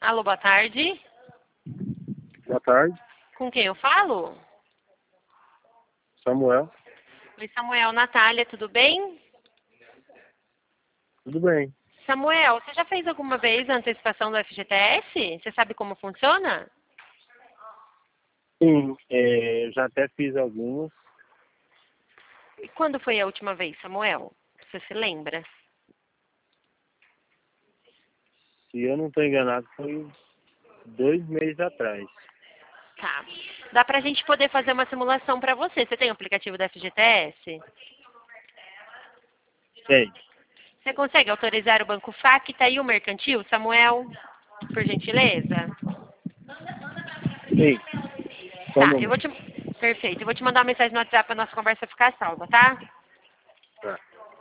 Alô, boa tarde. Boa tarde, Com quem eu falo? Samuel. Oi, Samuel. Natália, tudo bem? Tudo bem? Samuel, você já fez alguma vez a antecipação do FGTS? Você sabe como funciona? Sim, eu já até fiz algumas. E quando foi a última vez, Samuel? Você se lembra? Se eu não estou enganado, foi 2 meses atrás. Tá. Dá pra gente poder fazer uma simulação pra você. Você tem o aplicativo da FGTS? Sei. Você consegue autorizar o Banco Facta e o Mercantil, Samuel? Por gentileza? Sei. Só um Tá, momento. Perfeito. Eu vou te mandar uma mensagem no WhatsApp pra nossa conversa ficar salva, tá? Tá.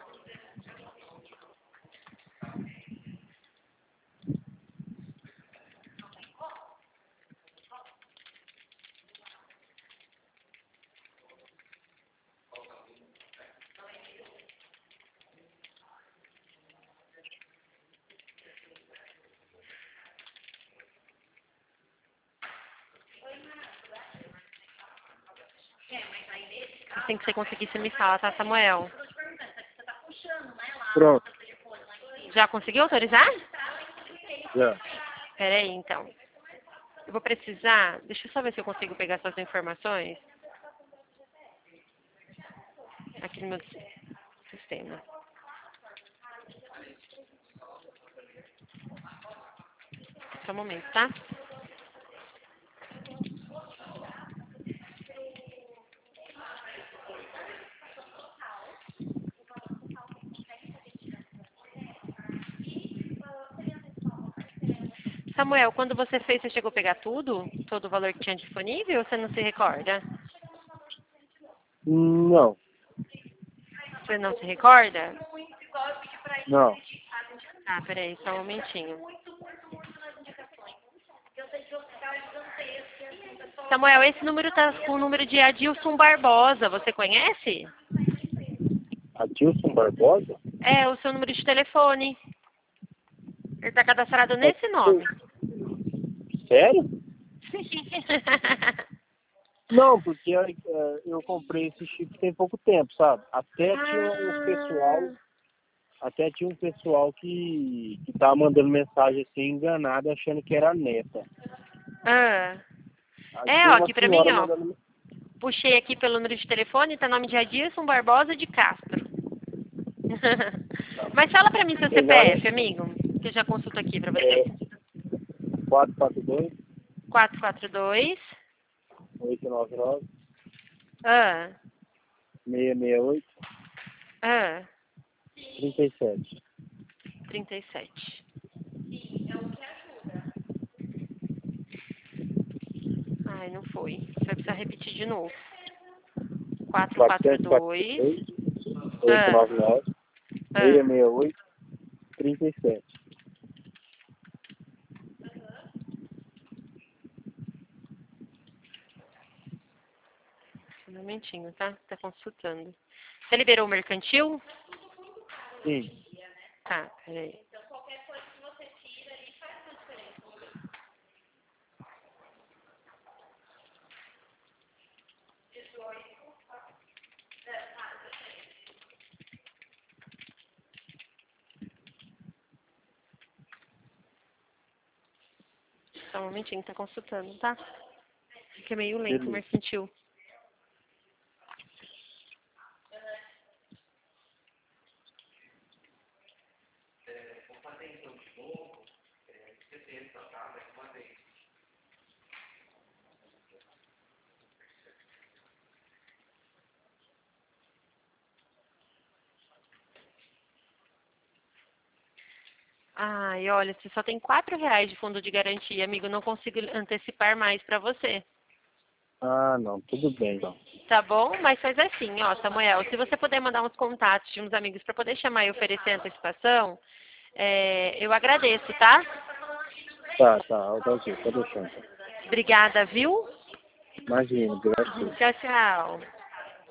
Assim que você conseguir, você me fala, tá, Samuel? Pronto, Já conseguiu autorizar? já. Pera aí, então. Eu vou precisar... Deixa eu só ver se eu consigo pegar suas informações. Aqui no meu sistema. Só um momento, tá? Samuel, quando você fez, você chegou a pegar tudo? Todo o valor que tinha disponível ou você não se recorda? Não, Você não se recorda? não. Ah, peraí, só um momentinho. Samuel, esse número tá com o número de Adilson Barbosa. Você conhece? Adilson Barbosa? É, o seu número de telefone. Ele tá cadastrado É, nesse nome. sério? Sim. Não, porque eu comprei esse chip tem pouco tempo, sabe? Até tinha um pessoal que tava mandando mensagem assim, enganado, achando que era neta. Ah. Aí É, tinha ó, uma aqui pra mim, senhora ó. mandando. Puxei aqui pelo número de telefone, tá nome de Adilson Barbosa de Castro. Mas fala pra mim seu Agora CPF, amigo, que eu já consulto aqui pra você. é 442 442 899 ah, 668 ah, 37. 37. Ai, não foi. Você vai precisar repetir de novo. 442 442 ah, 899 ah. 668 37. Um momentinho, tá? Tá consultando. Você liberou o mercantil? Sim, Tá, peraí. Só um momentinho, tá consultando, tá? Fica meio lento o beleza. mercantil. Ai, olha, você só tem R$ 4 de fundo de garantia, amigo. Não consigo antecipar mais pra você. Ah, não, tudo bem, então. Tá bom? Mas faz assim, ó, Samuel. Se você puder mandar uns contatos de uns amigos pra poder chamar e oferecer antecipação, eu agradeço, tá? Tá, ok, tá deixando. Obrigada, viu? Imagina, graças. Tchau, tchau.